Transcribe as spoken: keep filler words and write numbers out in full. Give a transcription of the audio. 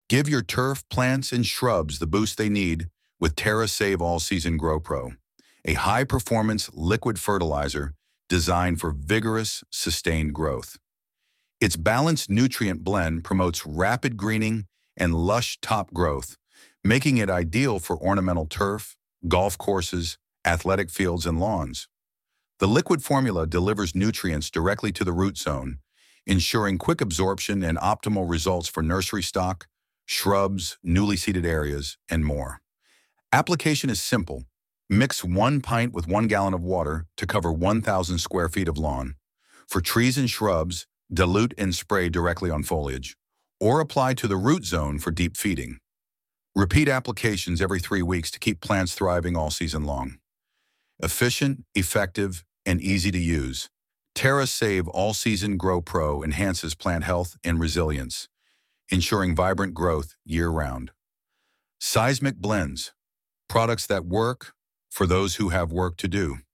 Give your turf, plants, and shrubs the boost they need with TerraSave All-Season Grow Pro, a high-performance liquid fertilizer designed for vigorous, sustained growth. Its balanced nutrient blend promotes rapid greening and lush top growth, making it ideal for ornamental turf, golf courses, athletic fields, and lawns. The liquid formula delivers nutrients directly to the root zone, ensuring quick absorption and optimal results for nursery stock, shrubs, newly seeded areas, and more. Application is simple. Mix one pint with one gallon of water to cover one thousand square feet of lawn. For trees and shrubs, dilute and spray directly on foliage, or apply to the root zone for deep feeding. Repeat applications every three weeks to keep plants thriving all season long. Efficient, effective, and easy to use, TerraSave All-Season Grow Pro enhances plant health and resilience, ensuring vibrant growth year-round. Seismic Blends, products that work for those who have work to do.